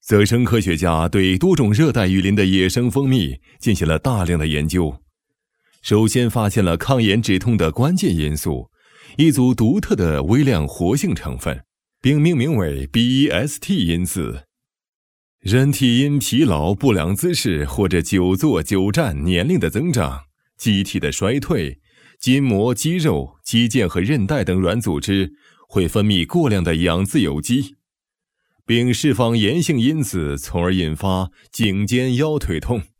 泽生科学家对多种热带雨林的野生蜂蜜进行了大量的研究，首先发现了抗炎止痛的关键因素，一组独特的微量活性成分，并命名为 BEST 因子。人体因疲劳、不良姿势或者久坐久站、年龄的增长、机体的衰退，筋膜、肌肉、肌腱和韧带等软组织会分泌过量的氧自由基，并释放炎性因子，从而引发颈肩腰腿痛。